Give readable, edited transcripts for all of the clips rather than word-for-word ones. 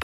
top.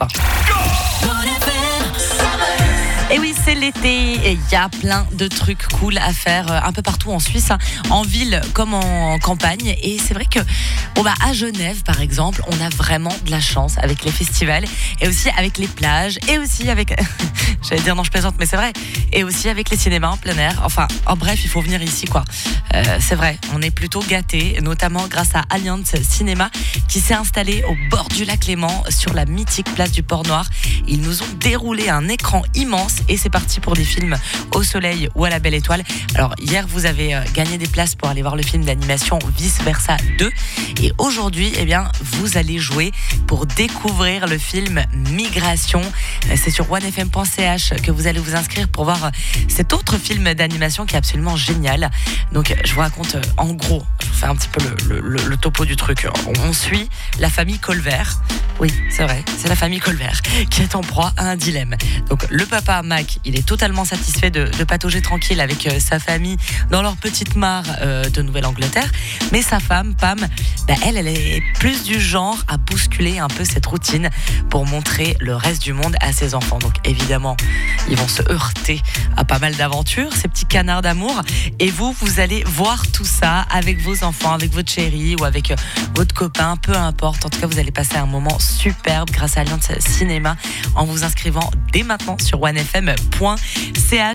Et oui, c'est l'été et il y a plein de trucs cool à faire un peu partout en Suisse, en ville comme en campagne. Et c'est vrai que à Genève, par exemple, on a vraiment de la chance avec les festivals et aussi avec les plages et aussi avec... J'allais dire non, je plaisante, mais c'est vrai. Et aussi avec les cinémas en plein air. Enfin, en bref, il faut venir ici, quoi. C'est vrai, on est plutôt gâtés, notamment grâce à Allianz Cinéma qui s'est installé au bord du lac Léman sur la mythique place du Port-Noir. Ils nous ont déroulé un écran immense et c'est parti pour des films au soleil ou à la belle étoile. Alors hier, vous avez gagné des places pour aller voir le film d'animation Vice Versa 2 et aujourd'hui, vous allez jouer pour découvrir le film Migration. C'est sur onefm.ch que vous allez vous inscrire pour voir cet autre film d'animation qui est absolument génial. Donc je vous raconte en gros, je vous fais un petit peu le topo du truc. On suit la famille Colvert. Oui, c'est vrai, c'est la famille Colvert qui est en proie à un dilemme. Donc le papa Mac, il est totalement satisfait de patauger tranquille avec sa famille dans leur petite mare de Nouvelle-Angleterre. Mais sa femme, Pam, elle est plus du genre à bousculer un peu cette routine pour montrer le reste du monde à ses enfants. Donc évidemment, ils vont se heurter à pas mal d'aventures, ces petits canards d'amour. Et vous allez voir tout ça avec vos enfants, avec votre chérie ou avec votre copain, peu importe. En tout cas, vous allez passer un moment superbe grâce à Allianz Cinéma en vous inscrivant dès maintenant sur onefm.ch.